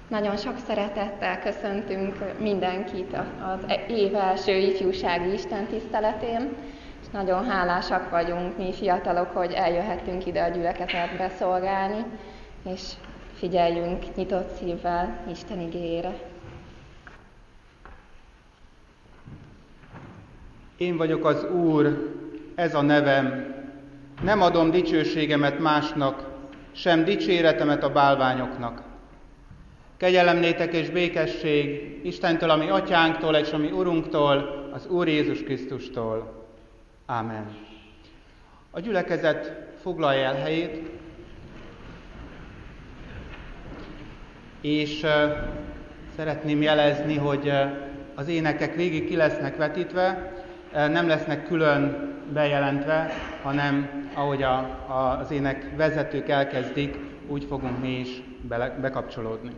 Nagyon sok szeretettel köszöntünk mindenkit az év első ifjúsági istentiszteletén, és nagyon hálásak vagyunk mi fiatalok, hogy eljöhettünk ide a gyülekezetbe szolgálni, és figyeljünk nyitott szívvel Isten igéjére. Én vagyok az Úr, ez a nevem, nem adom dicsőségemet másnak, sem dicséretemet a bálványoknak. Kegyelem nétek és békesség Istentől, a mi atyánktól és a mi Urunktól, az Úr Jézus Krisztustól. Ámen. A gyülekezet foglalja el helyét, és szeretném jelezni, hogy az énekek végig ki lesznek vetítve, nem lesznek külön bejelentve, hanem ahogy az ének vezetők elkezdik, úgy fogunk mi is bekapcsolódni.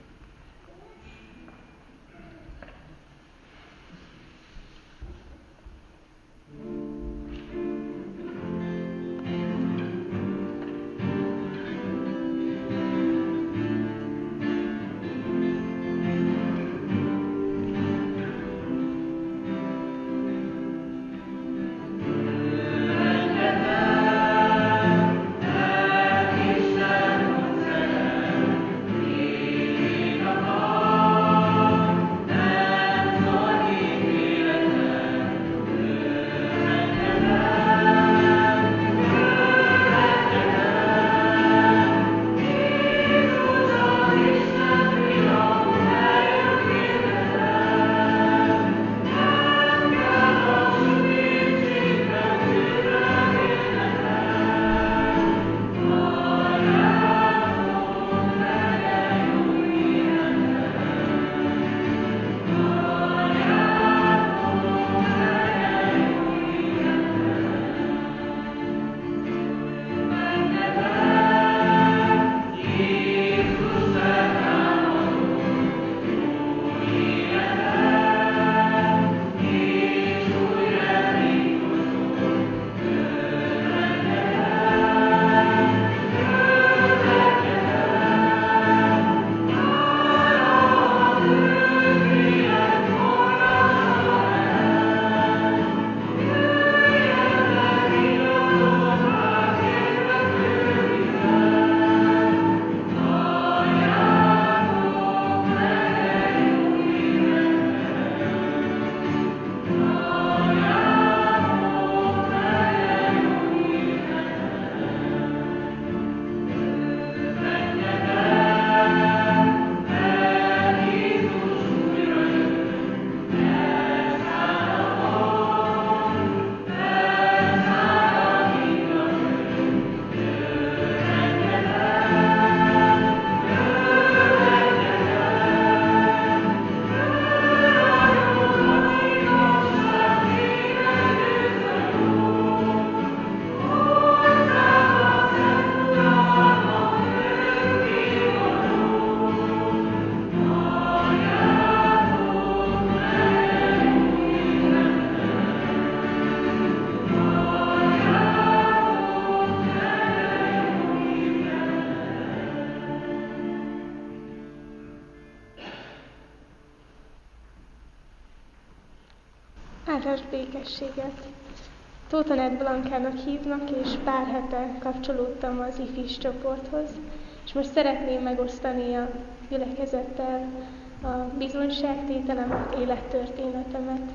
Áldás békességet! Tóth Anett Blankának hívnak, és pár hete kapcsolódtam az ifis csoporthoz, és most szeretném megosztani a gyülekezettel a bizonyságtételemet, élettörténetemet.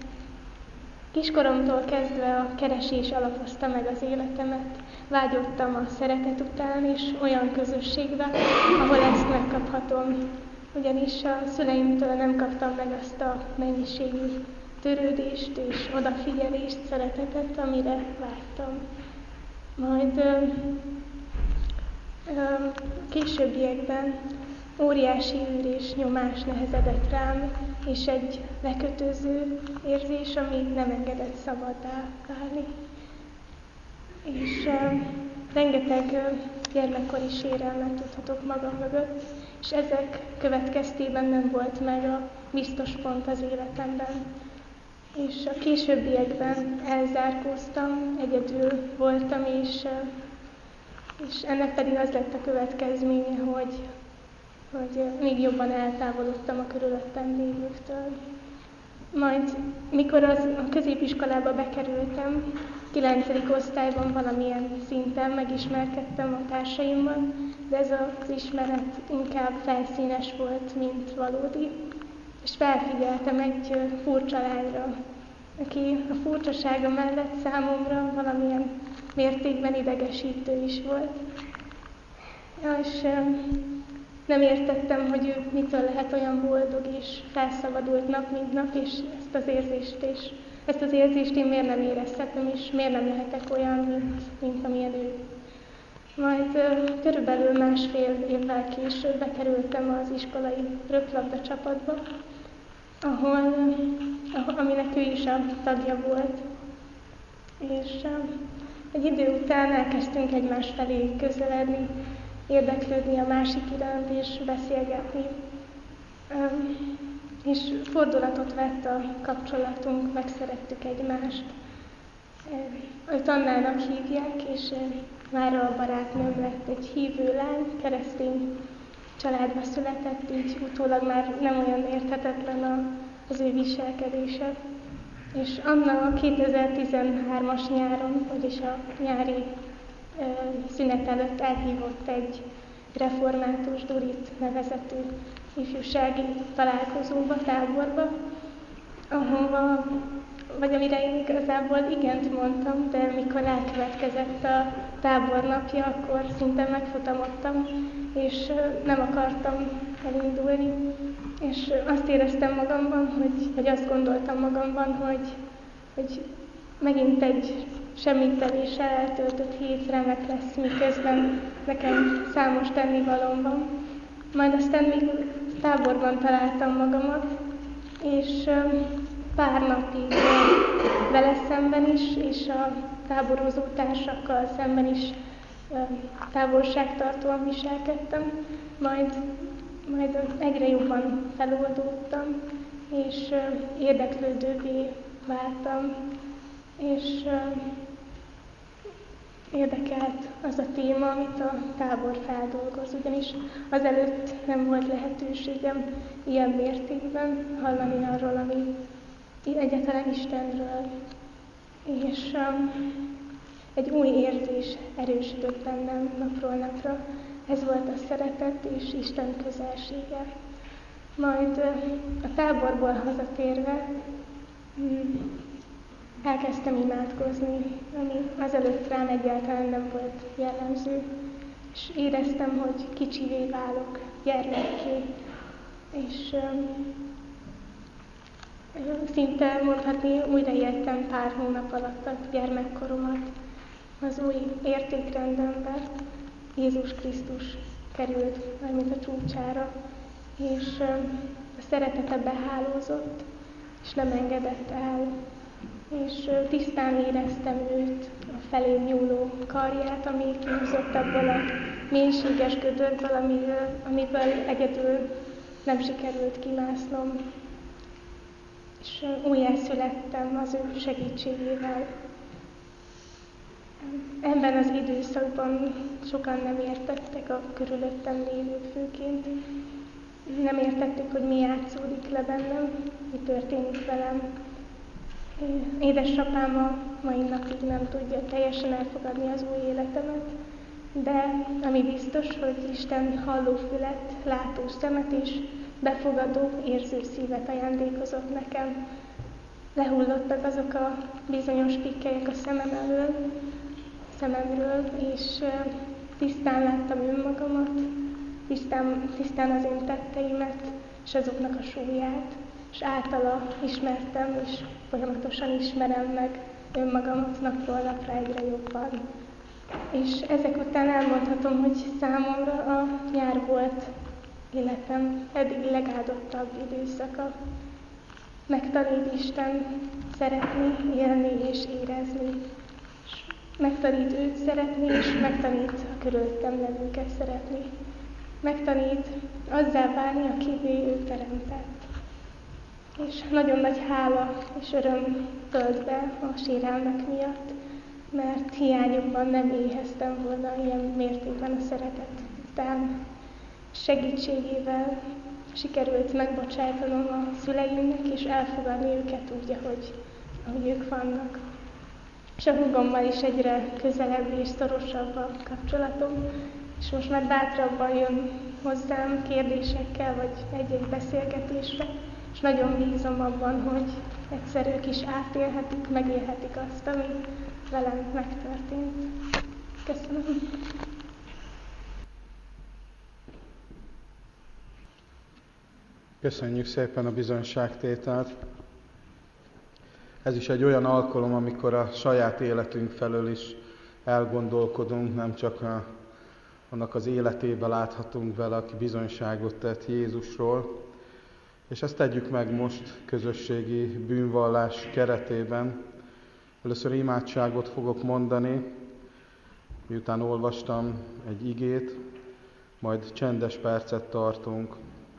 Kiskoromtól kezdve a keresés alapozta meg az életemet, vágyottam a szeretet után és olyan közösségbe, ahol ezt megkaphatom, ugyanis a szüleimtől nem kaptam meg azt a mennyiségű törődést és odafigyelést, szeretetet, amire vágytam. Majd későbbiekben óriási űr és nyomás nehezedett rám, és egy lekötöző érzés, ami nem engedett szabaddá válni. És rengeteg gyermekkori sérelmet tudhatok magam mögött, és ezek következtében nem volt meg a biztos pont az életemben. És a későbbiekben elzárkóztam, egyedül voltam, és ennek pedig az lett a következménye, hogy hogy még jobban eltávolodtam a körülöttem lévőktől. Majd, mikor a középiskolába bekerültem, 9. osztályban valamilyen szinten megismerkedtem a társaimmal, de ez az ismeret inkább felszínes volt, mint valódi. És felfigyeltem egy furcsa lányra, aki a furcsasága mellett számomra valamilyen mértékben idegesítő is volt. És nem értettem, hogy ő mitől lehet olyan boldog és felszabadult nap, mint nap, és ezt az érzést én miért nem érezhetem, és miért nem lehetek olyan, mint amilyen ő. Majd körülbelül másfél évvel később bekerültem az iskolai röplabda csapatba, aminek ő is a tagja volt. És egy idő után elkezdtünk egymás felé közeledni, érdeklődni a másik iránt és beszélgetni. És fordulatot vett a kapcsolatunk, megszerettük egymást. Őt Annának hívják, és már a barátnőm lett egy hívő lány, keresztény családba született, így utólag már nem olyan érthetetlen az ő viselkedése. És Anna a 2013-as nyáron, vagyis a nyári szünet előtt elhívott egy református Durit nevezetű ifjúsági találkozóba, táborba, amire én igazából igent mondtam, de mikor elkövetkezett a tábornapja, akkor szinte megfutamodtam, és nem akartam elindulni. És azt éreztem magamban, vagy azt gondoltam magamban, hogy megint egy semmittevéssel eltöltött hét remek lesz, miközben nekem számos tennivalóm van. Majd aztán még táborban találtam magamat, és pár napig vele szemben is, és a táborozó társakkal szemben is távolságtartóan viselkedtem, majd egyre jobban feloldódtam, és érdeklődővé váltam, és érdekelt az a téma, amit a tábor feldolgoz, ugyanis azelőtt nem volt lehetőségem ilyen mértékben hallani arról, ami egyáltalán Istenről. És egy új érzés erősödött bennem napról napra. Ez volt a szeretet és Isten közelsége. Majd a táborból hazatérve elkezdtem imádkozni, ami azelőtt rám egyáltalán nem volt jellemző, és éreztem, hogy kicsivé válok, gyermekké, és szinte mondhatni újraéltem pár hónap alatt a gyermekkoromat. Az új értékrendembe Jézus Krisztus került valamint a csúcsára, és a szeretete behálózott, és nem engedett el, és tisztán éreztem őt, a felém nyúló karját, ami kiúzott abból a mélységes gödörből, amiből egyedül nem sikerült kimásznom. És újjászülettem az ő segítségével. Ebben az időszakban sokan nem értettek, a körülöttem lévők főként. Nem értették, hogy mi játszódik le bennem, mi történik velem. Édesapám a mai napig nem tudja teljesen elfogadni az új életemet, de ami biztos, hogy Isten halló fület, látó szemet és befogadó, érző szívet ajándékozott nekem. Lehullottak azok a bizonyos pikkelyek a szememről, és tisztán láttam önmagamat, tisztán az én tetteimet, és azoknak a súlyát, és általa ismertem, és folyamatosan ismerem meg önmagamat napról napra egyre jobban. És ezek után elmondhatom, hogy számomra a nyár volt életem eddig legáldottabb időszaka. Megtanít Isten szeretni, élni és érezni. És megtanít őt szeretni, és megtanít a körülöttem levőket szeretni. Megtanít azzá válni, akivé ő teremtett. És nagyon nagy hála és öröm tölt be a sérelmek miatt, mert hiányomban nem éheztem volna ilyen mértékben a szeretet után. segítségével sikerült megbocsájtanom a szüleimnek, és elfogadni őket úgy, ahogy ők vannak. És a húgommal is egyre közelebb és szorosabb a kapcsolatom, és most már bátrabban jön hozzám kérdésekkel, vagy egy-egy beszélgetésre, és nagyon bízom abban, hogy egyszer ők is átélhetik, megélhetik azt, ami velem megtörtént. Köszönöm. Köszönjük szépen a bizonyságtételt. Ez is egy olyan alkalom, amikor a saját életünk felől is elgondolkodunk, nem csak annak az életébe láthatunk vele, aki bizonyságot tett Jézusról. És ezt tegyük meg most közösségi bűnvallás keretében. Először imádságot fogok mondani, miután olvastam egy igét, majd csendes percet tartunk.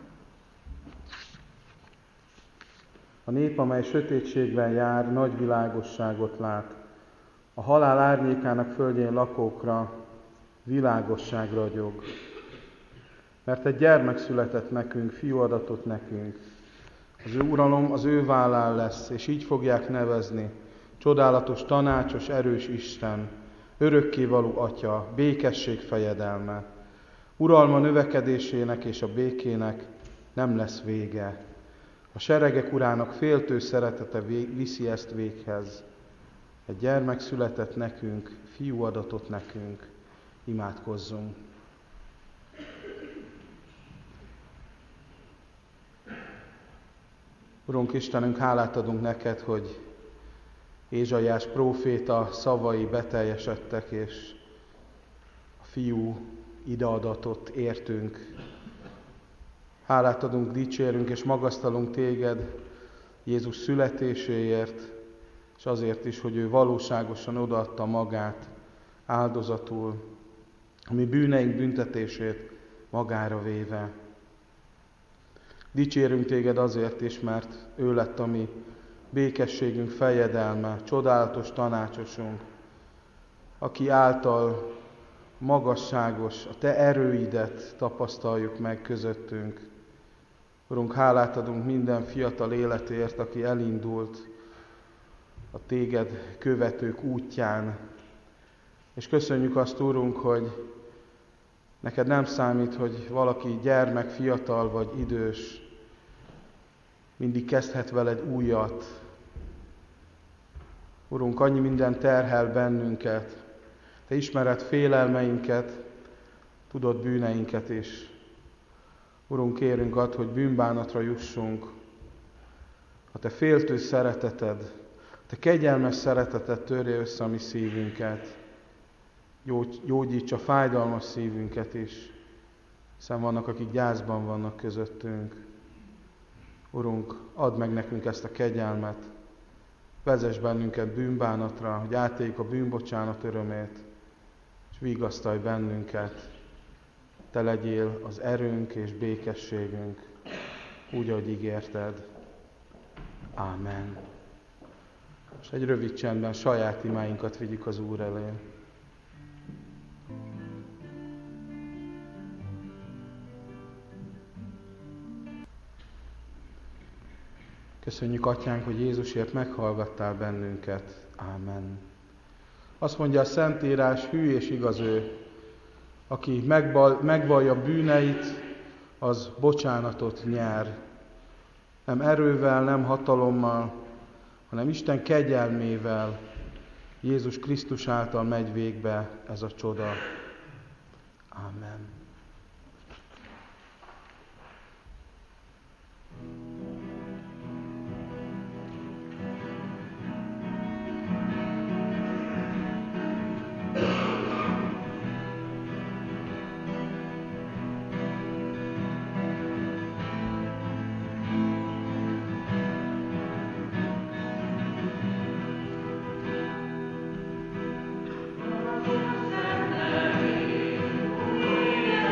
A nép, amely sötétségben jár, nagy világosságot lát. A halál árnyékának földjén lakókra világosság ragyog. Mert egy gyermek született nekünk, fiú adatott nekünk. Az ő uralom az ő vállán lesz, és így fogják nevezni. Csodálatos, tanácsos, erős Isten, örökkévaló Atya, békesség fejedelme. Uralma növekedésének és a békének nem lesz vége. A seregek urának féltő szeretete viszi ezt véghez. Egy gyermek született nekünk, fiú adatott nekünk. Imádkozzunk. Urunk Istenünk, hálát adunk neked, hogy Ézsaiás próféta szavai beteljesedtek, és a fiú ideadatott értünk. Hálát adunk, dicsérünk és magasztalunk téged Jézus születéséért, és azért is, hogy ő valóságosan odaadta magát áldozatul, a mi bűneink büntetését magára véve. Dicsérünk téged azért is, mert ő lett a mi békességünk fejedelme, csodálatos tanácsosunk, aki által magasságos, a te erőidet tapasztaljuk meg közöttünk. Urunk, hálát adunk minden fiatal életért, aki elindult a téged követők útján. És köszönjük azt, Urunk, hogy neked nem számít, hogy valaki gyermek, fiatal vagy idős, mindig kezdhet veled újat. Urunk, annyi minden terhel bennünket. Te ismered félelmeinket, tudod bűneinket is. Urunk, kérünk add, hogy bűnbánatra jussunk. A te féltő szereteted, a te kegyelmes szereteted törje össze a mi szívünket. Gyógyítsa fájdalmas szívünket is, hiszen vannak, akik gyászban vannak közöttünk. Urunk, add meg nekünk ezt a kegyelmet, vezess bennünket bűnbánatra, hogy átéljük a bűnbocsánat örömét, és vigasztalj bennünket. Te legyél az erőnk és békességünk, úgy, ahogy ígérted. Ámen. És egy rövid csendben saját imáinkat vigyük az Úr elé. Köszönjük, Atyánk, hogy Jézusért meghallgattál bennünket. Ámen. Azt mondja a Szentírás, hű és igaz ő, aki megvallja bűneit, az bocsánatot nyer. Nem erővel, nem hatalommal, hanem Isten kegyelmével, Jézus Krisztus által megy végbe ez a csoda. Ámen. Amen.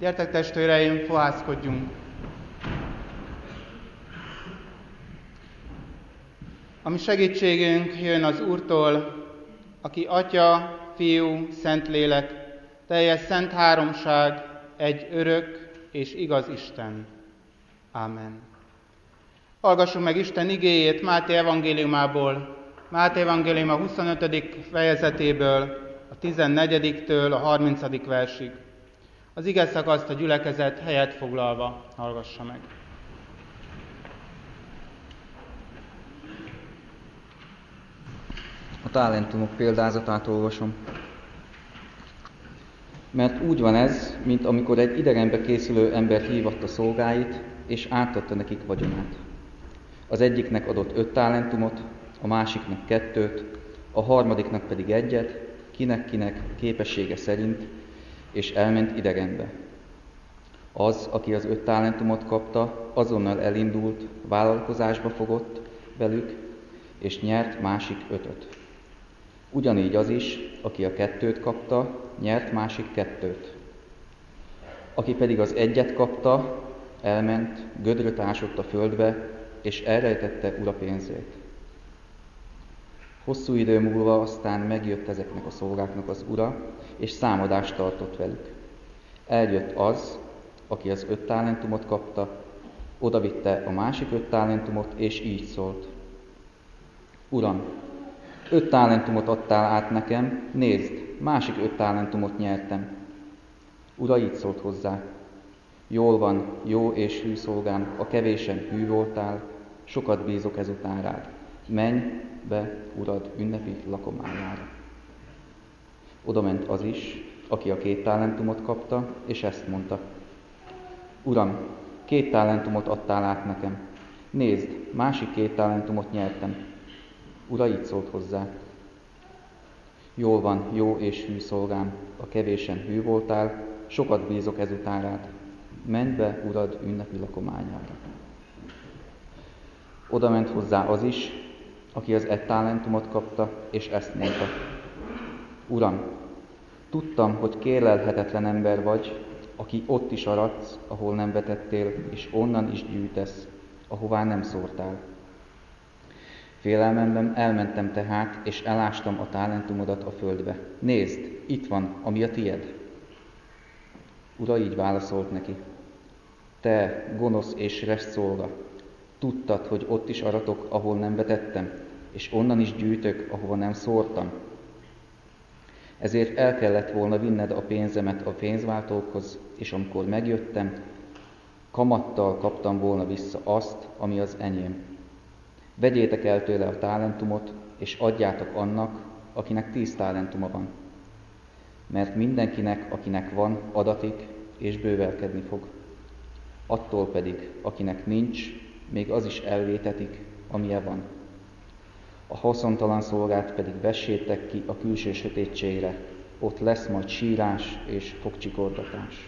Gyertek testvéreim, fohászkodjunk! A mi segítségünk jön az Úrtól, aki Atya, Fiú, Szentlélek, teljes szent háromság, egy örök és igaz Isten. Ámen. Hallgassuk meg Isten igéjét Máté evangéliumából, Máté evangélium a 25. fejezetéből, a 14-től a 30. versig. Az ige szakaszt a gyülekezet helyet foglalva hallgassa meg. A talentumok példázatát olvasom. Mert úgy van ez, mint amikor egy idegenbe készülő ember hívatta szolgáit, és átadta nekik vagyonát. Az egyiknek adott 5 talentumot, a másiknak 2, a harmadiknak pedig 1, kinek képessége szerint, és elment idegenbe. Az, aki az 5 talentumot kapta, azonnal elindult, vállalkozásba fogott velük, és nyert másik 5-öt. Ugyanígy az is, aki a 2 kapta, nyert másik 2. Aki pedig az 1 kapta, elment, gödröt ásott a földbe, és elrejtette ura pénzét. Hosszú idő múlva aztán megjött ezeknek a szolgáknak az ura, és számadást tartott velük. Eljött az, aki az 5 talentumot kapta, odavitte a másik 5 talentumot, és így szólt. Uram, 5 talentumot adtál át nekem, nézd, másik 5 talentumot nyertem. Ura így szólt hozzá. Jól van, jó és hű szolgám, a kevésen hű voltál, sokat bízok ezután rád. Menj be, urad ünnepi lakományára. Oda ment az is, aki a 2 talentumot kapta, és ezt mondta. Uram, 2 talentumot adtál át nekem. Nézd, másik 2 talentumot nyertem. Ura így szólt hozzá. Jól van, jó és hű szolgám, a kevésen hű voltál, sokat bízok ezután rád. Menj be, urad ünnepi lakományára. Oda ment hozzá az is, aki az 1 talentumot kapta, és ezt mondta. Uram, tudtam, hogy kérlelhetetlen ember vagy, aki ott is aradsz, ahol nem vetettél, és onnan is gyűjtesz, ahová nem szórtál. Félelmemben elmentem tehát, és elástam a talentumodat a földbe. Nézd, itt van, ami a tied. Ura így válaszolt neki. Te, gonosz és rest szolga, tudtad, hogy ott is aratok, ahol nem vetettem, és onnan is gyűjtök, ahova nem szórtam. Ezért el kellett volna vinned a pénzemet a pénzváltókhoz, és amikor megjöttem, kamattal kaptam volna vissza azt, ami az enyém. Vegyétek el tőle a talentumot, és adjátok annak, akinek 10 talentuma van. Mert mindenkinek, akinek van, adatik, és bővelkedni fog. Attól pedig, akinek nincs, még az is elvétetik, amilyen van. A haszontalan szolgát pedig vessétek ki a külső sötétségre, ott lesz majd sírás és fogcsikorgatás.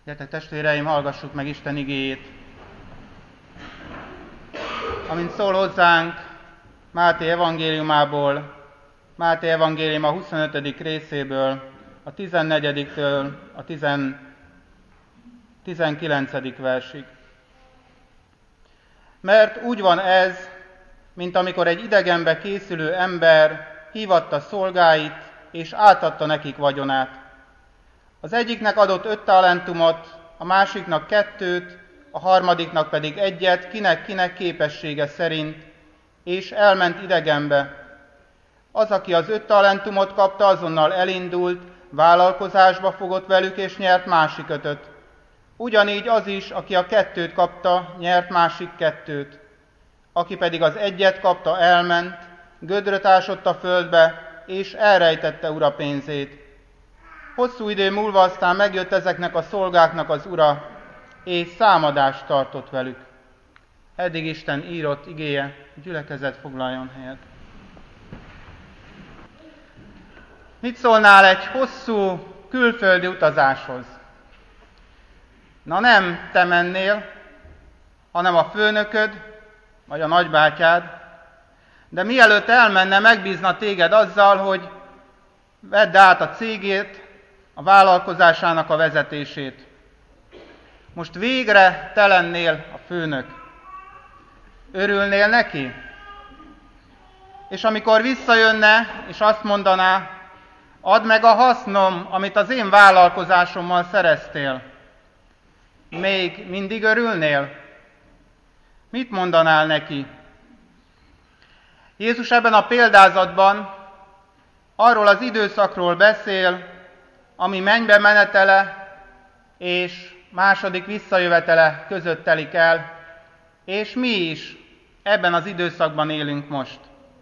Gyertek testvéreim, hallgassuk meg Isten igéjét. Amint szól hozzánk Máté evangéliumából, Máté evangélium a 25. részéből, a 14-től a 19. versig. Mert úgy van ez, mint amikor egy idegenbe készülő ember hívatta szolgáit, és átadta nekik vagyonát. Az egyiknek adott 5 talentumot, a másiknak 2, a harmadiknak pedig 1, kinek képessége szerint, és elment idegenbe. Az, aki az 5 talentumot kapta, azonnal elindult, vállalkozásba fogott velük, és nyert másik 5-öt. Ugyanígy az is, aki a 2 kapta, nyert másik 2. Aki pedig az 1 kapta, elment, gödröt ásott a földbe, és elrejtette ura pénzét. Hosszú idő múlva aztán megjött ezeknek a szolgáknak az ura, és számadást tartott velük. Eddig Isten írott igéje, gyülekezet foglaljon helyet. Mit szólnál egy hosszú külföldi utazáshoz? Na nem te mennél, hanem a főnököd, vagy a nagybátyád, de mielőtt elmenne, megbízna téged azzal, hogy vedd át a cégét, a vállalkozásának a vezetését. Most végre te lennél a főnök. Örülnél neki? És amikor visszajönne, és azt mondaná, add meg a hasznom, amit az én vállalkozásommal szereztél, még mindig örülnél? Mit mondanál neki? Jézus ebben a példázatban arról az időszakról beszél, ami mennybe menetele és második visszajövetele között telik el, és mi is ebben az időszakban élünk most.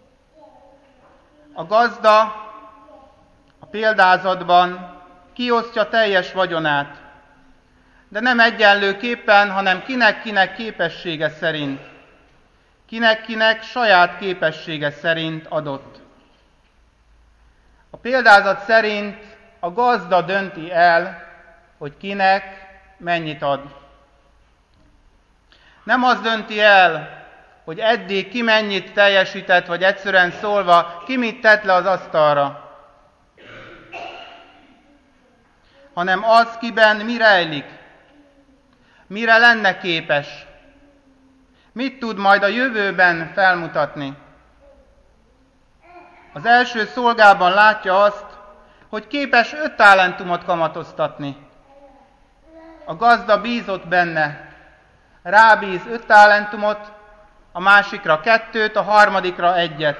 A gazda a példázatban kiosztja teljes vagyonát, de nem egyenlőképpen, hanem kinek képessége szerint. Kinek saját képessége szerint adott. A példázat szerint a gazda dönti el, hogy kinek mennyit ad. Nem az dönti el, hogy eddig ki mennyit teljesített, vagy egyszerűen szólva, ki mit tett le az asztalra, hanem az, kiben mi rejlik, mire lenne képes, mit tud majd a jövőben felmutatni. Az első szolgában látja azt, hogy képes 5 talentumot kamatoztatni. A gazda bízott benne, rábíz 5 talentumot, a másikra 2, a harmadikra 1.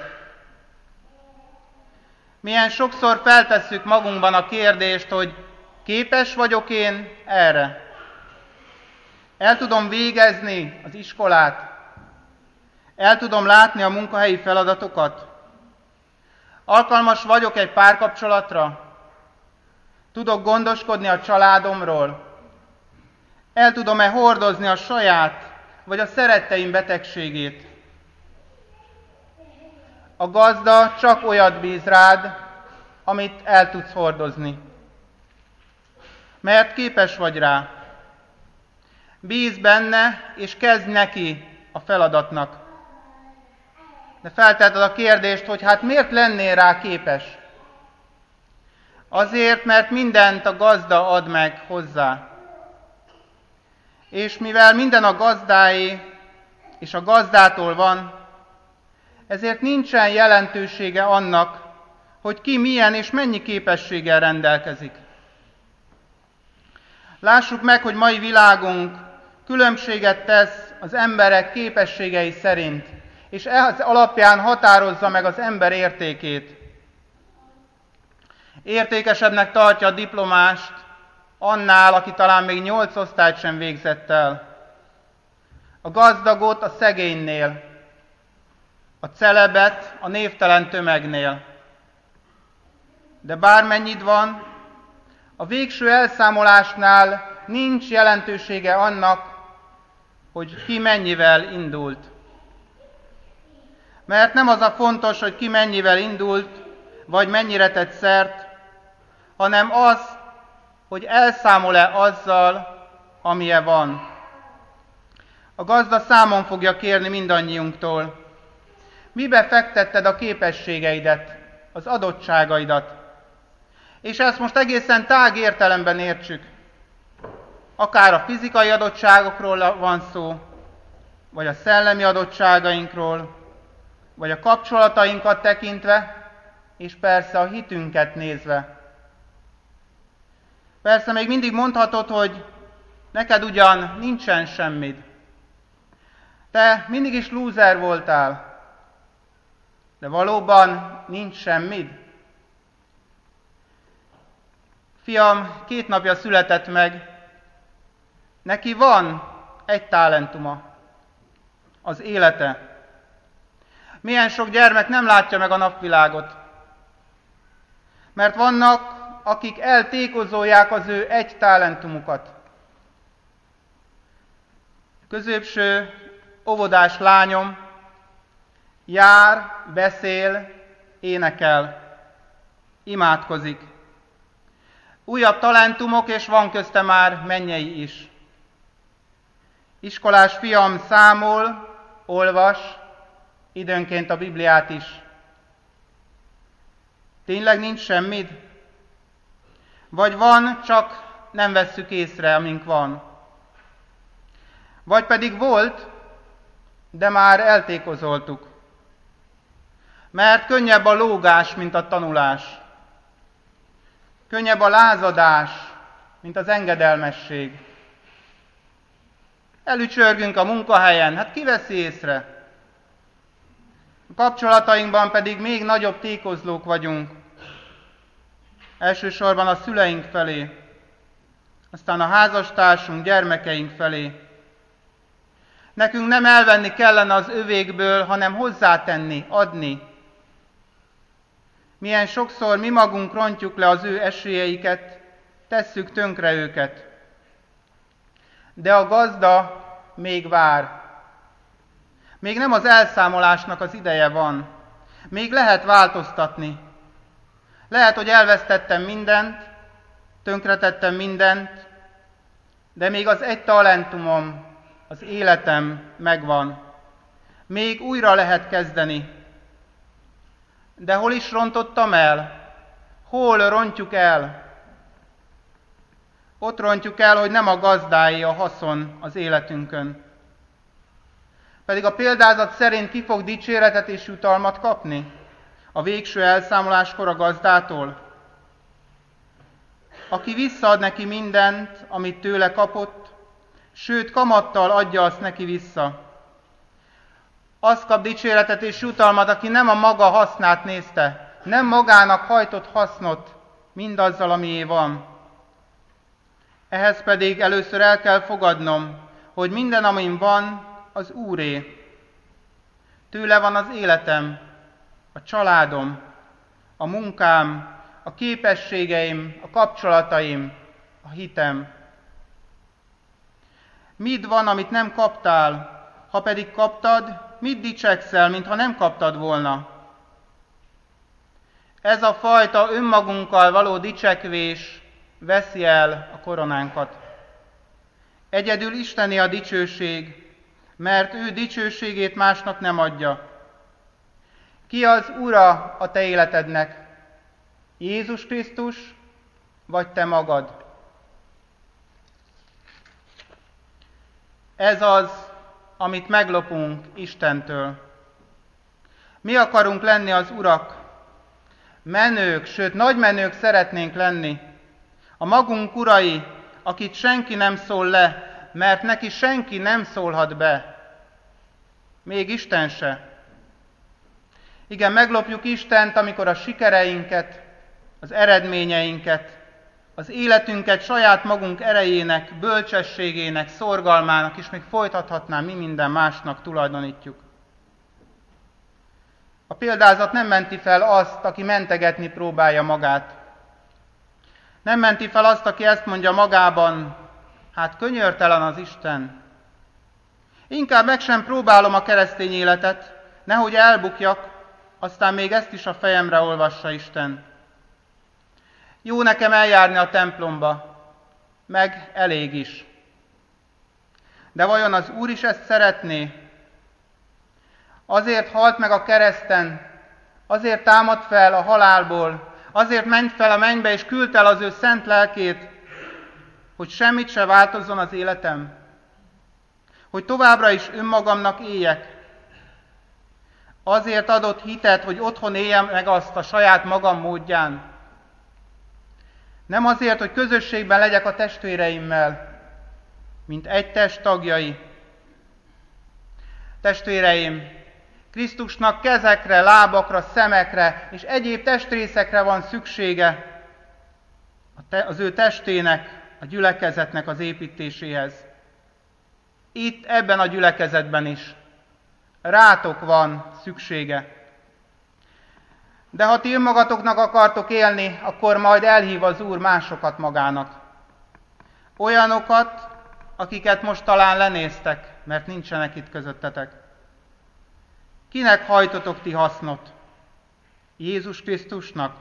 Milyen sokszor feltesszük magunkban a kérdést, hogy képes vagyok én erre? El tudom végezni az iskolát? El tudom látni a munkahelyi feladatokat? Alkalmas vagyok egy párkapcsolatra? Tudok gondoskodni a családomról? El tudom-e hordozni a saját vagy a szeretteim betegségét? A gazda csak olyat bíz rád, amit el tudsz hordozni. Mert képes vagy rá. Bíz benne, és kezdj neki a feladatnak. De feltetted a kérdést, hogy hát miért lennél rá képes? Azért, mert mindent a gazda ad meg hozzá. És mivel minden a gazdáé, és a gazdától van, ezért nincsen jelentősége annak, hogy ki milyen és mennyi képességgel rendelkezik. Lássuk meg, hogy mai világunk különbséget tesz az emberek képességei szerint, és ez alapján határozza meg az ember értékét. Értékesebbnek tartja a diplomást annál, aki talán még 8 osztályt sem végzett el. A gazdagot a szegénynél, a celebet a névtelen tömegnél. De bármennyit van, a végső elszámolásnál nincs jelentősége annak, hogy ki mennyivel indult. Mert nem az a fontos, hogy ki mennyivel indult, vagy mennyire tett szert, hanem az, hogy elszámol-e azzal, amilyen van. A gazda számon fogja kérni mindannyiunktól. Mibe fektetted a képességeidet, az adottságaidat? És ezt most egészen tág értelemben értsük. Akár a fizikai adottságokról van szó, vagy a szellemi adottságainkról, vagy a kapcsolatainkat tekintve, és persze a hitünket nézve. Persze még mindig mondhatod, hogy neked ugyan nincsen semmid. Te mindig is lúzer voltál, de valóban nincs semmid? Fiam 2 napja született meg, neki van 1 talentuma, az élete. Milyen sok gyermek nem látja meg a napvilágot, mert vannak, akik eltékozolják az ő 1 talentumukat. Középső óvodás lányom jár, beszél, énekel, imádkozik. Újabb talentumok, és van közte már mennyei is. Iskolás fiam számol, olvas, időnként a Bibliát is. Tényleg nincs semmid? Vagy van, csak nem vesszük észre, amink van. Vagy pedig volt, de már eltékozoltuk. Mert könnyebb a lógás, mint a tanulás. Könnyebb a lázadás, mint az engedelmesség. Elücsörgünk a munkahelyen, hát ki veszi észre? A kapcsolatainkban pedig még nagyobb tékozlók vagyunk. Elsősorban a szüleink felé, aztán a házastársunk, gyermekeink felé. Nekünk nem elvenni kellene az övékből, hanem hozzátenni, adni. Milyen sokszor mi magunk rontjuk le az ő esélyeiket, tesszük tönkre őket. De a gazda még vár. Még nem az elszámolásnak az ideje van. Még lehet változtatni. Lehet, hogy elvesztettem mindent, tönkretettem mindent, de még az 1 talentumom, az életem megvan. Még újra lehet kezdeni. De hol is rontottam el? Hol rontjuk el? Ott rontjuk el, hogy nem a gazdáé a haszon az életünkön. Pedig a példázat szerint ki fog dicséretet és jutalmat kapni? A végső elszámoláskor a gazdától? Aki visszaad neki mindent, amit tőle kapott, sőt kamattal adja azt neki vissza. Az kap dicséretet és jutalmat, aki nem a maga hasznát nézte, nem magának hajtott hasznot mindazzal, amié van. Ehhez pedig először el kell fogadnom, hogy minden, amin van, az Úré. Tőle van az életem, a családom, a munkám, a képességeim, a kapcsolataim, a hitem. Mit van, amit nem kaptál? Ha pedig kaptad, mit dicsekszel, mintha nem kaptad volna? Ez a fajta önmagunkkal való dicsekvés veszi el a koronánkat. Egyedül Istené a dicsőség, mert ő dicsőségét másnak nem adja. Ki az Ura a te életednek? Jézus Krisztus, vagy te magad? Ez az, amit meglopunk Istentől. Mi akarunk lenni az urak? Menők, sőt nagymenők szeretnénk lenni. A magunk urai, akit senki nem szól le, mert neki senki nem szólhat be. Még Isten se. Igen, meglopjuk Istent, amikor a sikereinket, az eredményeinket, az életünket saját magunk erejének, bölcsességének, szorgalmának, és még folytathatnám, mi minden másnak tulajdonítjuk. A példázat nem menti fel azt, aki mentegetni próbálja magát. Nem menti fel azt, aki ezt mondja magában, hát könyörtelen az Isten. Inkább meg sem próbálom a keresztény életet, nehogy elbukjak, aztán még ezt is a fejemre olvassa Isten. Jó nekem eljárni a templomba, meg elég is. De vajon az Úr is ezt szeretné? Azért halt meg a kereszten, azért támadt fel a halálból, azért ment fel a mennybe és küldte el az ő szent lelkét, hogy semmit se változzon az életem, hogy továbbra is önmagamnak éljek. Azért adott hitet, hogy otthon éljem meg azt a saját magam módján. Nem azért, hogy közösségben legyek a testvéreimmel, mint egy test tagjai. Testvéreim, Krisztusnak kezekre, lábakra, szemekre és egyéb testrészekre van szüksége az ő testének, a gyülekezetnek az építéséhez. Itt, ebben a gyülekezetben is rátok van szüksége. De ha ti önmagatoknak akartok élni, akkor majd elhív az Úr másokat magának. Olyanokat, akiket most talán lenéztek, mert nincsenek itt közöttetek. Kinek hajtotok ti hasznot? Jézus Krisztusnak?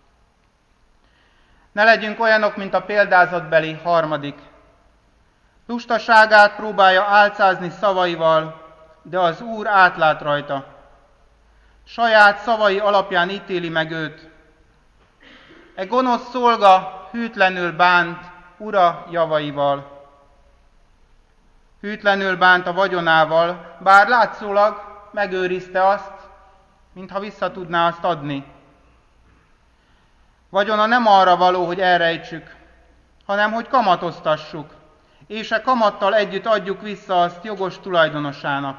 Ne legyünk olyanok, mint a példázatbeli harmadik. Lustaságát próbálja álcázni szavaival, de az Úr átlát rajta. Saját szavai alapján ítéli meg őt. E gonosz szolga hűtlenül bánt ura javaival. Hűtlenül bánt a vagyonával, bár látszólag megőrizte azt, mintha vissza tudná azt adni. Vagyona nem arra való, hogy elrejtsük, hanem hogy kamatoztassuk, és a kamattal együtt adjuk vissza azt jogos tulajdonosának.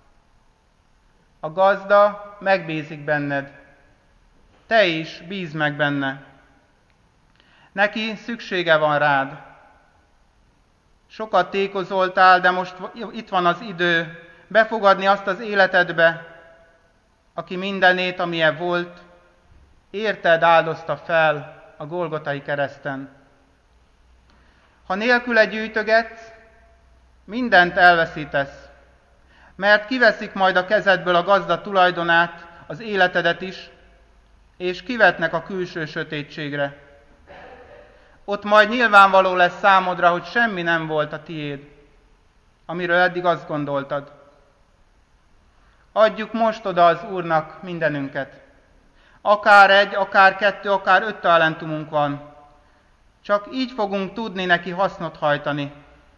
A gazda megbízik benned. Te is bízz meg benne. Neki szüksége van rád. Sokat tékozoltál, de most itt van az idő befogadni azt az életedbe, aki mindenét, amilyen volt, érted áldozta fel a Golgotai kereszten. Ha nélküle gyűjtögetsz, mindent elveszítesz, mert kiveszik majd a kezedből a gazda tulajdonát, az életedet is, és kivetnek a külső sötétségre. Ott majd nyilvánvaló lesz számodra, hogy semmi nem volt a tiéd, amiről eddig azt gondoltad. Adjuk most oda az Úrnak mindenünket. Akár 1, akár 2, akár 5 talentumunk van. Csak így fogunk tudni neki hasznot hajtani.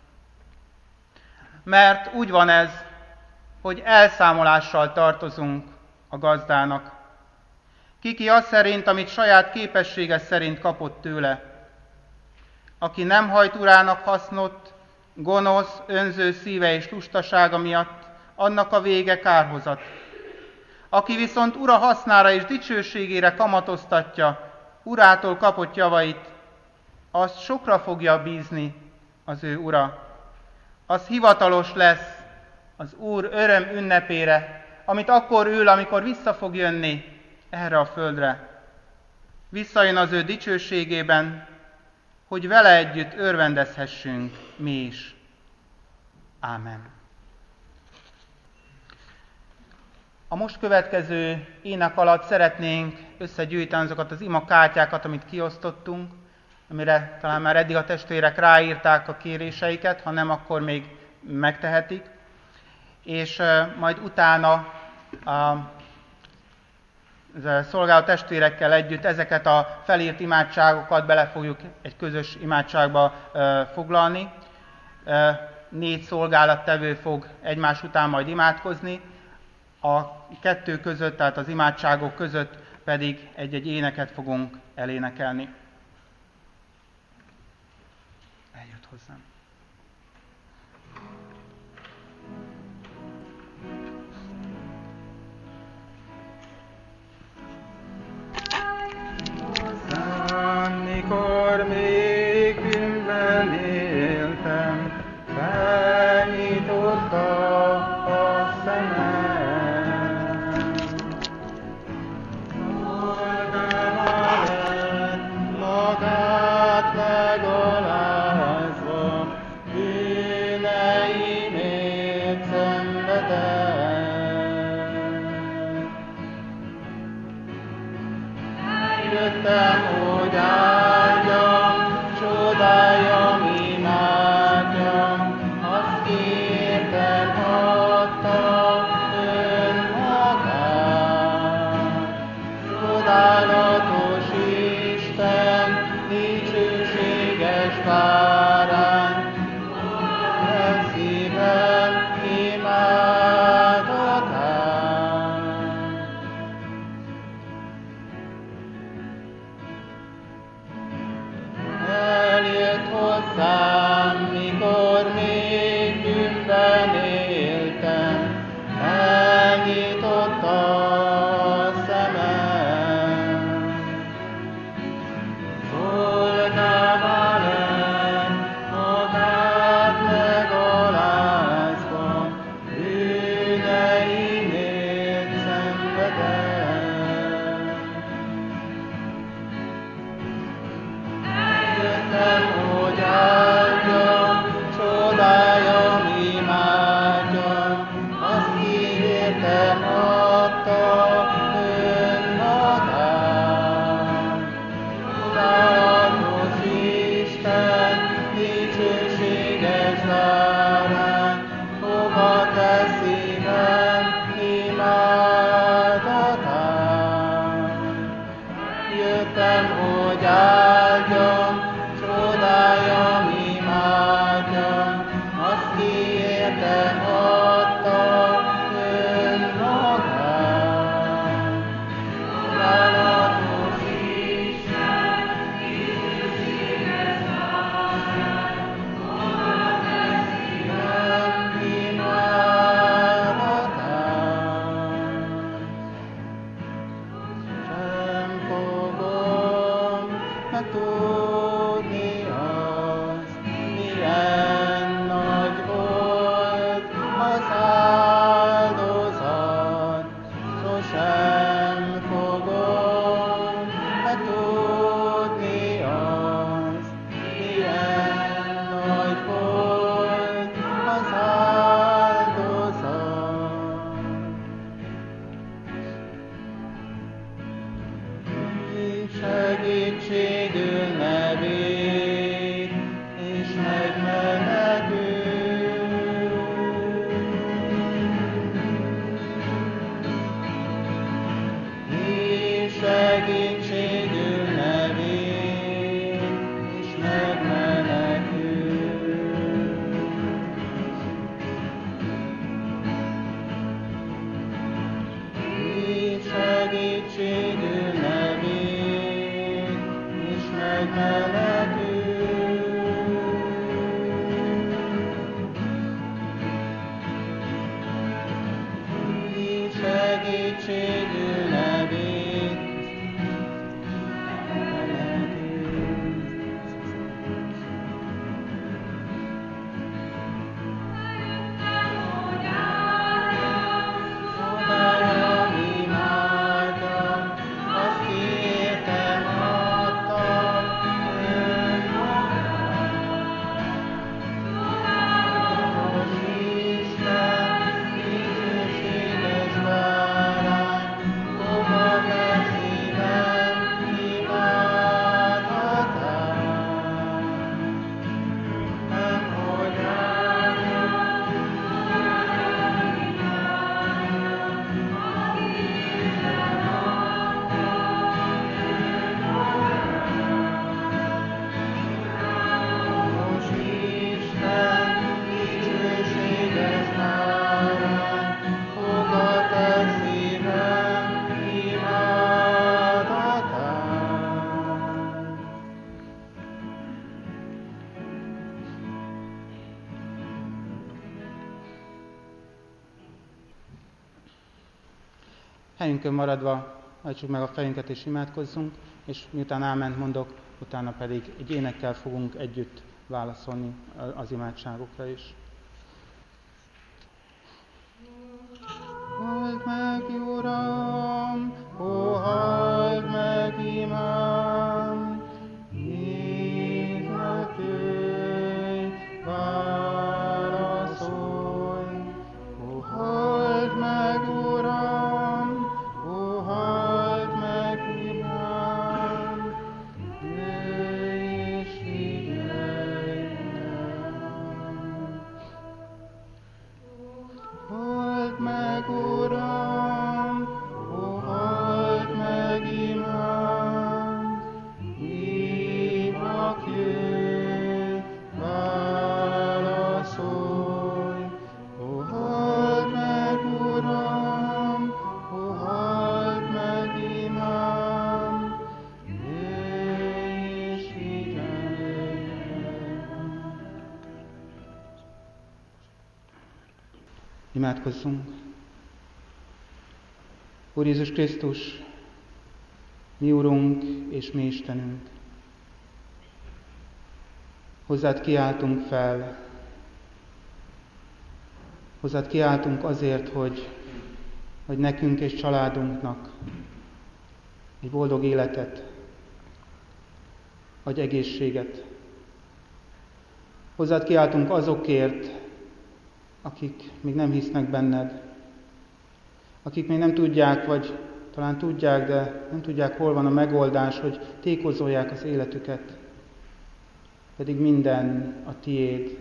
Mert úgy van ez, hogy elszámolással tartozunk a gazdának. Ki az szerint, amit saját képessége szerint kapott tőle. Aki nem hajt urának hasznot, gonosz, önző szíve és lustasága miatt, annak a vége kárhozat. Aki viszont ura hasznára és dicsőségére kamatoztatja urától kapott javait, azt sokra fogja bízni az ő ura. Az hivatalos lesz az Úr öröm ünnepére, amit akkor ül, amikor vissza fog jönni erre a földre. Visszajön az ő dicsőségében, hogy vele együtt örvendezhessünk mi is. Ámen. A most következő ének alatt szeretnénk összegyűjteni azokat az imakártyákat, amit kiosztottunk, amire talán már eddig a testvérek ráírták a kéréseiket, ha nem, akkor még megtehetik. És majd utána a szolgáló testvérekkel együtt ezeket a felírt imádságokat bele fogjuk egy közös imádságba foglalni. 4 szolgálattevő fog egymás után majd imádkozni, a 2 között, tehát az imádságok között pedig egy-egy éneket fogunk elénekelni. Eljött hozzám. Mikor még bűnben éltem, felnyitotta a szemem. Oldalán magát megalázva, bűneimért szenvedett. Eljöttem, hogy áldjam, csodáljam, imádjam, azt hogy áldjam, csodáljam, imádjam, azt ki érte adta önmagát. Csodálatos Isten, dicsőséges áldját, oda teszi nem imádatát. Sem fogom megtudni azt, milyen nagy volt az áldozat. Sosem fogom megtudni azt, milyen nagy volt az áldozat. Segítségül nevét, és megmenekül. Segítségül nevét, és megmenekül. Segítségül nevét, és megmenekül. Segítségül nevét, csodáljam, imádjam, azt ki érte adta önmagát. Isten, dicsőséges bárány, oda teszi nem imádatát. Nem hogy Most Isten, dicsőséges bárány, oda teszi nem imádatát. Helyünkön maradva hajtsuk meg a fejünket és imádkozzunk, és miután áment mondok, utána pedig egy énekkel fogunk együtt válaszolni az imádságokra is. Halld meg, Uram, ó, halld meg, imám, hívlak, jöjj, válaszolj. Ó, halld meg, Uram, ó, halld meg, imám, jöjj és figyelj rám. Halld meg, Uram, ó, halld meg, imám, hívlak, jöjj, válaszolj. Ó, halld meg, Uram, ó, halld meg, imám, jöjj és figyelj rám. Imádkozzunk! Úr Jézus Krisztus, mi Urunk és mi Istenünk, hozzád kiáltunk fel, hozzád kiáltunk azért, hogy nekünk és családunknak egy boldog életet, adj egészséget. Hozzád kiáltunk azokért, akik még nem hisznek benned, akik még nem tudják, vagy talán tudják, de nem tudják, hol van a megoldás, hogy tékozolják az életüket, pedig minden a tiéd.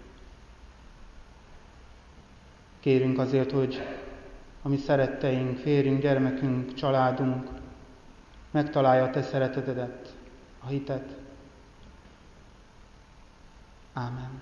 Kérünk azért, hogy a mi szeretteink, férjünk, gyermekünk, családunk megtalálja a te szeretetedet, a hitet. Ámen.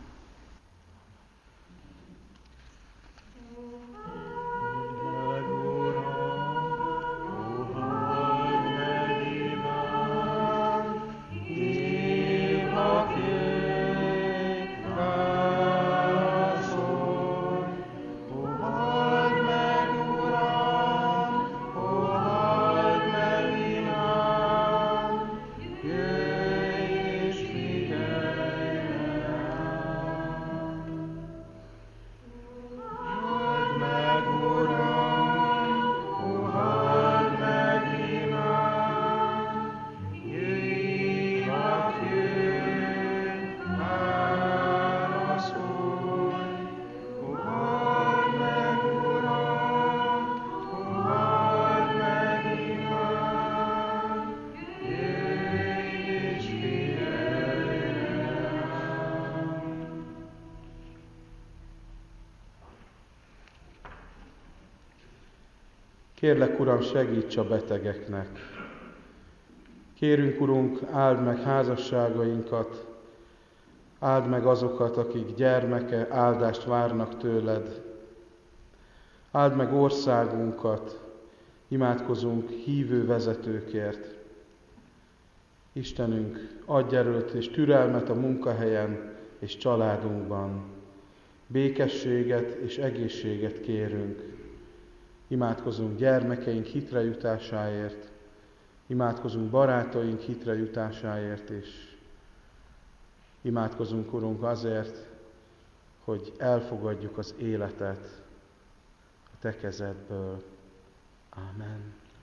Kérlek, Uram, segíts a betegeknek. Kérünk, Urunk, áld meg házasságainkat, áld meg azokat, akik gyermeke, áldást várnak tőled. Áld meg országunkat, imádkozunk hívő vezetőkért. Istenünk, adj erőt és türelmet a munkahelyen és családunkban. Békességet és egészséget kérünk. Imádkozunk gyermekeink hitre jutásáért, imádkozunk barátaink hitre jutásáért, és imádkozunk, Urunk, azért, hogy elfogadjuk az életet a te kezedből. Ámen.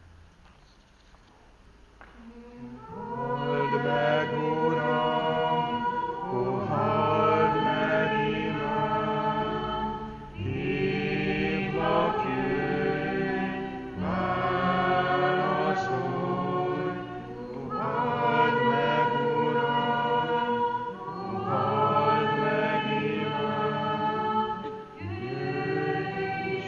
Halld meg, Uram, halld meg imám, hívlak jöjj, válaszolj. Halld meg, Uram, halld meg imám, jöjj és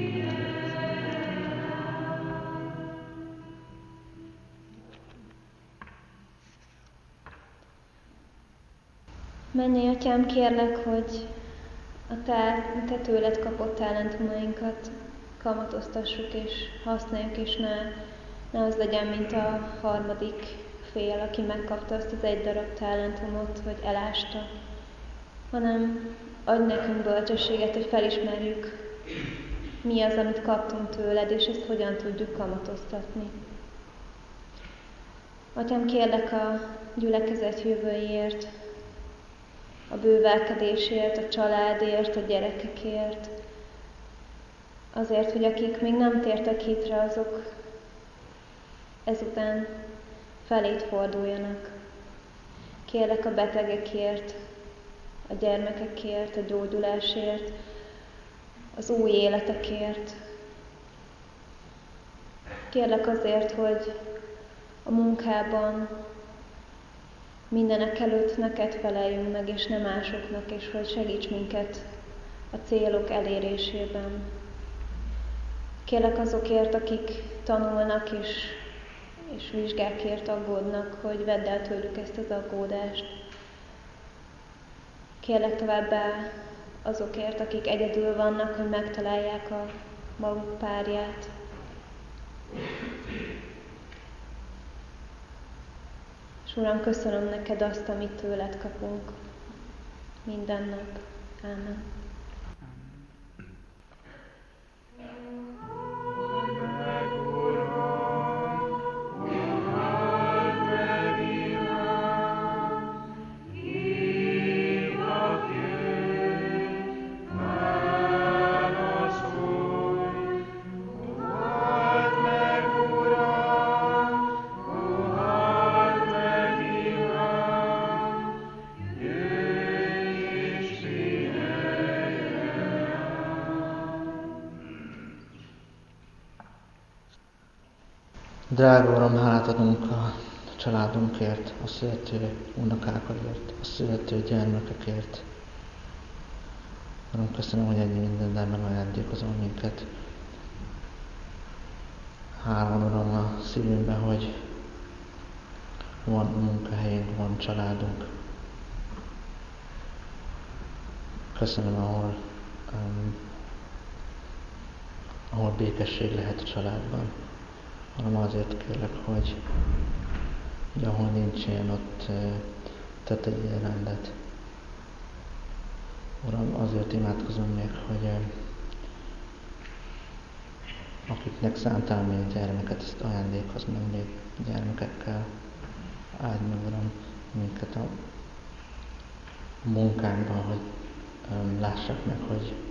Mennyei Atyám, kérlek, hogy a te tőled kapott talentumainkat kamatoztassuk és használjuk, és ne az legyen, mint a harmadik fél, aki megkapta azt az egy darab talentumot, hogy elásta, hanem adj nekünk bölcsességet, hogy felismerjük, mi az, amit kaptunk tőled, és ezt hogyan tudjuk kamatoztatni. Atyám, kérlek a gyülekezet jövőjéért, a bővelkedésért, a családért, a gyerekekért, azért, hogy akik még nem tértek hitre, azok ezután felét forduljanak. Kérlek a betegekért, a gyermekekért, a gyógyulásért, az új életekért. Kérlek azért, hogy a munkában mindenek előtt neked feleljünk meg, és nem másoknak, és hogy segíts minket a célok elérésében. Kérlek azokért, akik tanulnak és vizsgákért aggódnak, hogy vedd el tőlük ezt az aggódást. Kérlek továbbá azokért, akik egyedül vannak, hogy megtalálják a maguk párját. És Uram, köszönöm neked azt, amit tőled kapunk minden nap. Ámen. Drága Uram, hálát adunk a családunkért, a születő unokákért, a születő gyermekekért. Uram, köszönöm, hogy ennyi mindennel megajándékozol minket. Hála van, Uram, a szívünkben, hogy van munkahelyünk, van családunk. Köszönöm, ahol békesség lehet a családban. Hanem azért kérlek, hogy ahol nincs ilyen, ott te tegyél rendet. Uram, azért imádkozom még, hogy akiknek szántál még gyermeket, ezt ajándékozz meg még gyermekekkel. Áld meg, Uram, minket a munkánkban, hogy lássák meg,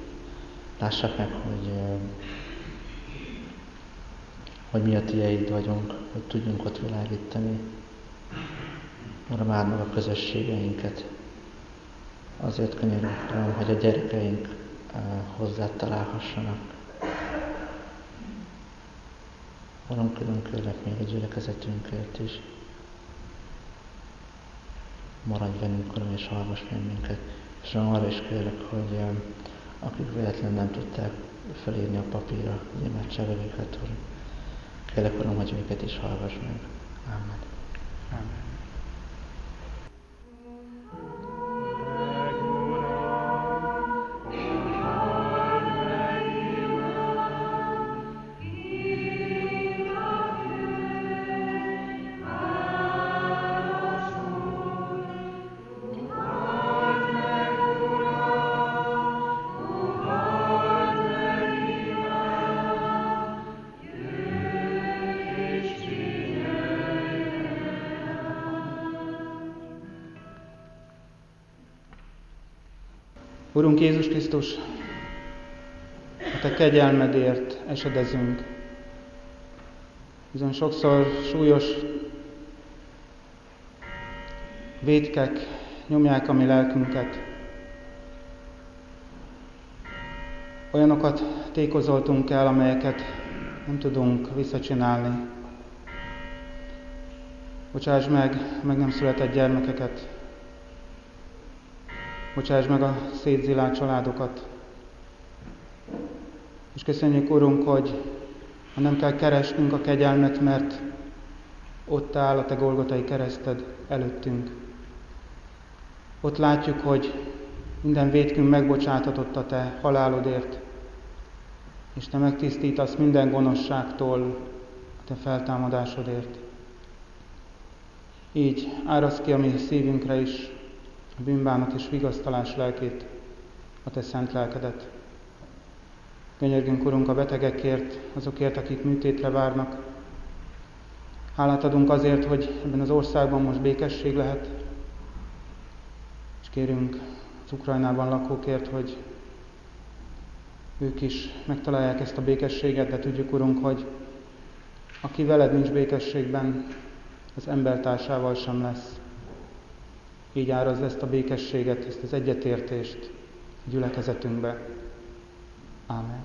hogy mi a Tieid vagyunk, hogy tudjunk ott világítani. Uram, áld meg a közösségeinket. Azért könyörgünk, Uram, hogy a gyerekeink hozzád találhassanak. Uram, külön kérlek még a gyülekezetünkért is. Maradj velünk, Uram, és hallgass meg minket. És arra is kérlek, hogy akik véletlenül nem tudták felírni a papírra az imádságövőket, Uram, kérlek, Uram, hogy őket is hallgass meg. Amen. Amen. Urunk Jézus Krisztus, a Te kegyelmedért esedezünk. Bizony sokszor súlyos vétkek nyomják a mi lelkünket. Olyanokat tékozoltunk el, amelyeket nem tudunk visszacsinálni. Bocsáss meg nem született gyermekeket. Bocsáss meg a szétzilált családokat. És köszönjük, Urunk, hogy nem kell keresnünk a kegyelmet, mert ott áll a Te Golgotai kereszted előttünk. Ott látjuk, hogy minden vétkünk megbocsátatott a Te halálodért, és Te megtisztítasz minden gonoszságtól a Te feltámadásodért. Így áraszt ki a mi szívünkre is a bűnbánat és vigasztalás lelkét, a Te szent lelkedet. Könyörgünk, Urunk, a betegekért, azokért, akik műtétre várnak. Hálát adunk azért, hogy ebben az országban most békesség lehet, és kérünk az Ukrajnában lakókért, hogy ők is megtalálják ezt a békességet, de tudjuk, Urunk, hogy aki veled nincs békességben, az embertársával sem lesz. Így árazd ezt a békességet, ezt az egyetértést a gyülekezetünkbe. Ámen.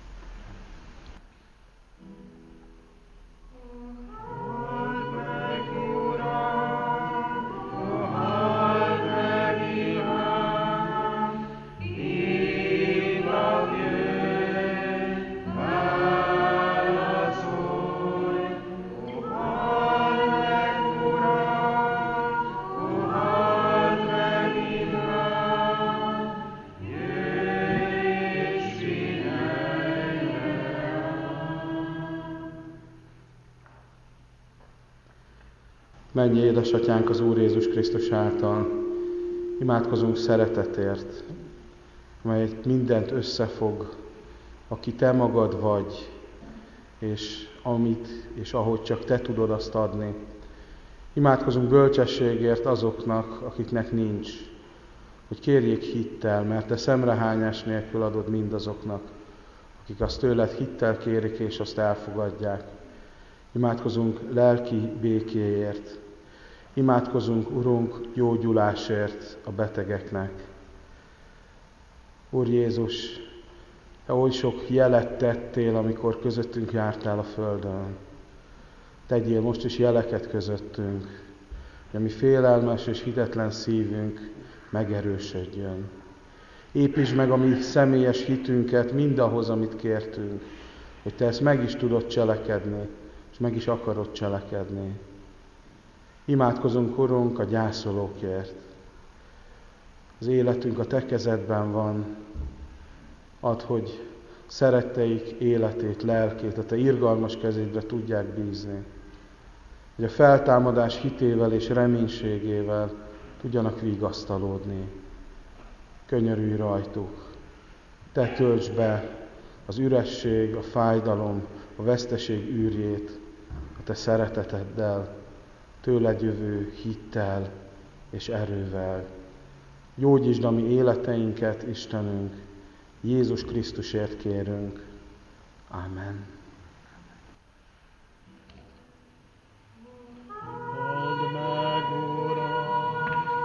Mennyi édesatyánk az Úr Jézus Krisztus által, imádkozunk szeretetért, amely mindent összefog, aki Te magad vagy, és amit és ahogy csak Te tudod azt adni. Imádkozunk bölcsességért azoknak, akiknek nincs, hogy kérjék hittel, mert Te szemrehányás nélkül adod mindazoknak, akik azt tőled hittel kérik és azt elfogadják. Imádkozunk lelki békéért. Imádkozunk, Urunk, gyógyulásért a betegeknek. Úr Jézus, Te oly sok jelet tettél, amikor közöttünk jártál a földön. Tegyél most is jeleket közöttünk, hogy a mi félelmes és hitetlen szívünk megerősödjön. Építsd meg a mi személyes hitünket mindahhoz, amit kértünk, hogy Te ezt meg is tudod cselekedni, és meg is akarod cselekedni. Imádkozunk, Urunk, a gyászolókért. Az életünk a Te kezedben van. Add, hogy szeretteik életét, lelkét a Te irgalmas kezedbe tudják bízni. Hogy a feltámadás hitével és reménységével tudjanak vigasztalódni. Könyörülj rajtuk. Te töltsd be az üresség, a fájdalom, a veszteség űrjét a Te szereteteddel, tőled jövő hittel és erővel. Gyógyítsd a mi életeinket, Istenünk, Jézus Krisztusért kérünk. Amen. Add meg, Uram!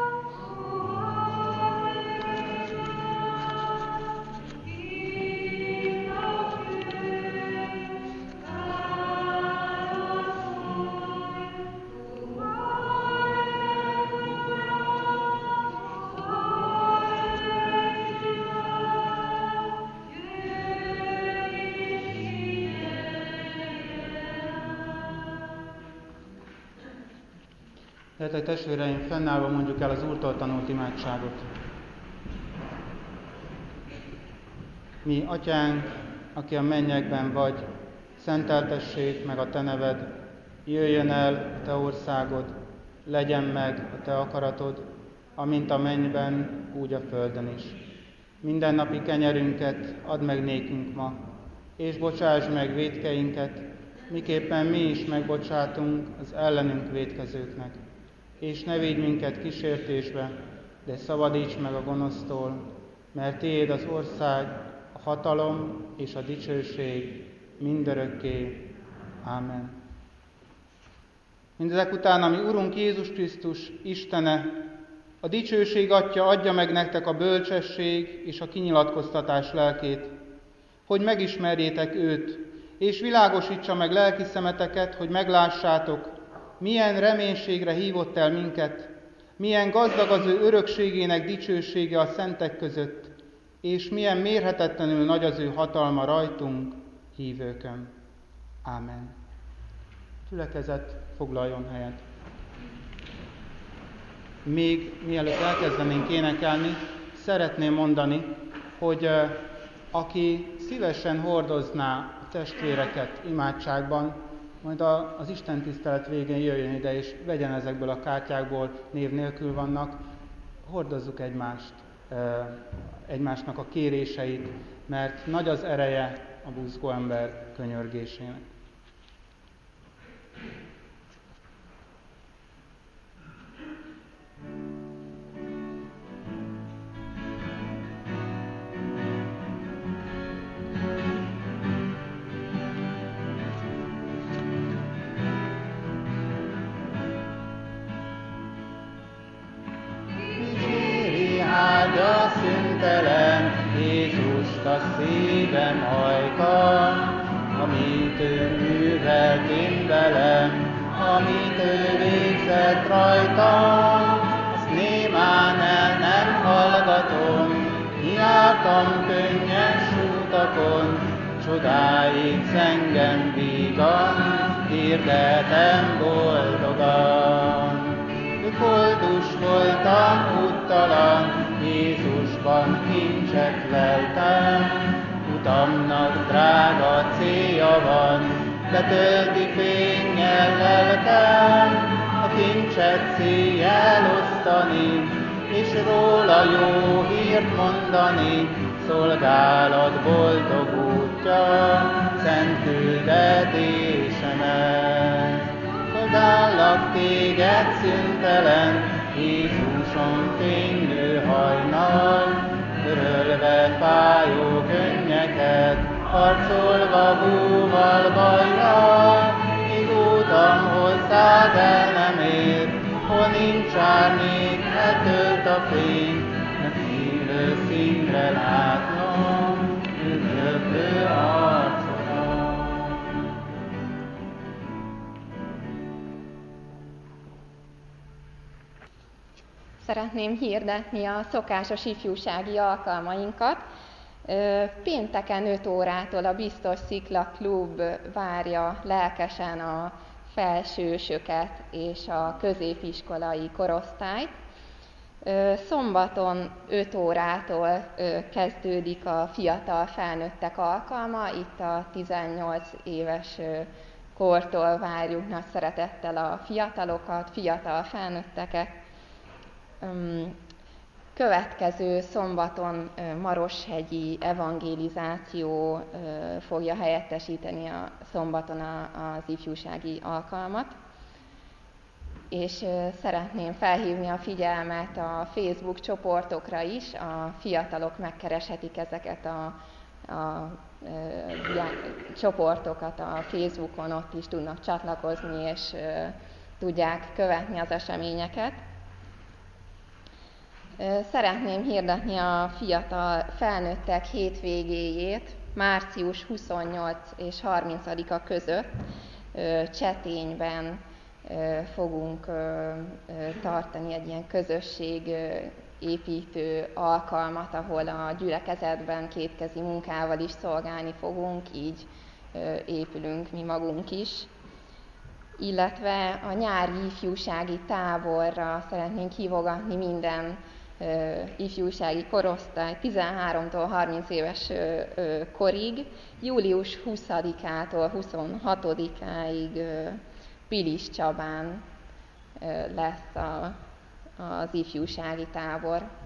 Szeretett testvéreim, fennállva mondjuk el az Úrtól tanult imádságot. Mi, Atyánk, aki a mennyekben vagy, szenteltessék meg a Te neved, jöjjön el a Te országod, legyen meg a Te akaratod, amint a mennyben, úgy a földön is. Mindennapi kenyerünket add meg nékünk ma, és bocsásd meg vétkeinket, miképpen mi is megbocsátunk az ellenünk vétkezőknek. És ne védj minket kísértésbe, de szabadíts meg a gonosztól, mert Tiéd az ország, a hatalom és a dicsőség mindörökké. Ámen. Mindezek után, ami Urunk Jézus Krisztus Istene, a dicsőség Atya adja meg nektek a bölcsesség és a kinyilatkoztatás lelkét, hogy megismerjétek őt, és világosítsa meg lelki szemeteket, hogy meglássátok, milyen reménységre hívott el minket, milyen gazdag az ő örökségének dicsősége a szentek között, és milyen mérhetetlenül nagy az ő hatalma rajtunk, hívőkön. Ámen. Gyülekezet, foglaljon helyet. Még mielőtt elkezdenénk énekelni, szeretném mondani, hogy aki szívesen hordozná a testvéreket imádságban, majd az istentisztelet végén jöjjön ide, és vegyen ezekből a kártyákból, név nélkül vannak, hordozzuk egymásnak a kéréseit, mert nagy az ereje a buzgó ember könyörgésének. Áldja szüntelen Jézust a szívem hajkal, amit ő művelt én velem, amit ő végzett rajtam, azt némán el nem hallgatom, jártam könnyes utakon, csodáig engem vígan, hirdetem boldogan. Koldus voltam, úttalan, Jézusban kincset leltem, utamnak drága célja van, betölti fénnyel lelkem, a kincset széjjel osztani, és róla jó hírt mondani, szolgálat boldog útja, szent küldetésemet. Szolgállak téged szüntelen, Jézusom fénylő hajnal, örölve fájó könnyeket, harcolva búval bajjal, míg útam hozzád el nem ér, hol nincs árnyék, eltölt a fény, mert szívő színre látnom, üdvözlő arcodat. Szeretném hirdetni a szokásos ifjúsági alkalmainkat. Pénteken 5 órától a Biztos Szikla Klub várja lelkesen a felsősöket és a középiskolai korosztályt. Szombaton 5 órától kezdődik a fiatal felnőttek alkalma, itt a 18 éves kortól várjuk nagy szeretettel a fiatalokat, fiatal felnőtteket. Következő szombaton Maroshegyi evangelizáció fogja helyettesíteni a szombaton az ifjúsági alkalmat. És szeretném felhívni a figyelmet a Facebook csoportokra is. A fiatalok megkereshetik ezeket a csoportokat a Facebookon, ott is tudnak csatlakozni, és tudják követni az eseményeket. Szeretném hirdetni a fiatal felnőttek hétvégéjét, március 28 és 30-a között Csetényben fogunk tartani egy ilyen közösségépítő alkalmat, ahol a gyülekezetben kétkezi munkával is szolgálni fogunk, így épülünk mi magunk is. Illetve a nyári ifjúsági táborra szeretnénk hívogatni minden ifjúsági korosztály 13-tól 30 éves korig, július 20-ától 26-áig Pilis Csabán lesz az ifjúsági tábor.